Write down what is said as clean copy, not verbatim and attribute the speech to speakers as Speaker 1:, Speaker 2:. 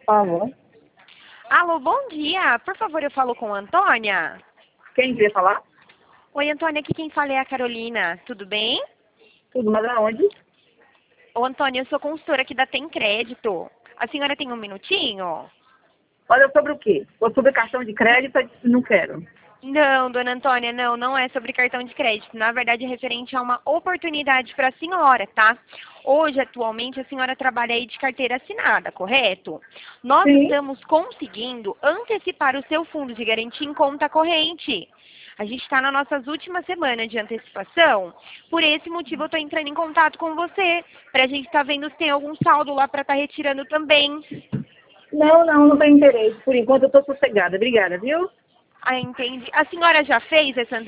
Speaker 1: Alô?
Speaker 2: Alô, bom dia. Por favor, eu falo com a Antônia.
Speaker 1: Quem quer falar?
Speaker 2: Oi, Antônia, aqui quem fala é a Carolina. Tudo bem?
Speaker 1: Tudo, mas aonde?
Speaker 2: Ô, Antônia, eu sou consultora aqui da Tem Crédito. A senhora tem um minutinho?
Speaker 1: Olha, sobre o quê? Ou sobre cartão de crédito, eu disse, não quero.
Speaker 2: Não, dona Antônia, não é sobre cartão de crédito. Na verdade, é referente a uma oportunidade para a senhora, tá? Hoje, atualmente, a senhora trabalha aí de carteira assinada, correto? Nós
Speaker 1: Sim.
Speaker 2: estamos conseguindo antecipar o seu fundo de garantia em conta corrente. A gente está nas nossas últimas semanas de antecipação. Por esse motivo, eu estou entrando em contato com você, para a gente estar vendo se tem algum saldo lá para estar retirando também.
Speaker 1: Não tem interesse. Por enquanto eu estou sossegada. Obrigada, viu?
Speaker 2: Ah, entendi. A senhora já fez essa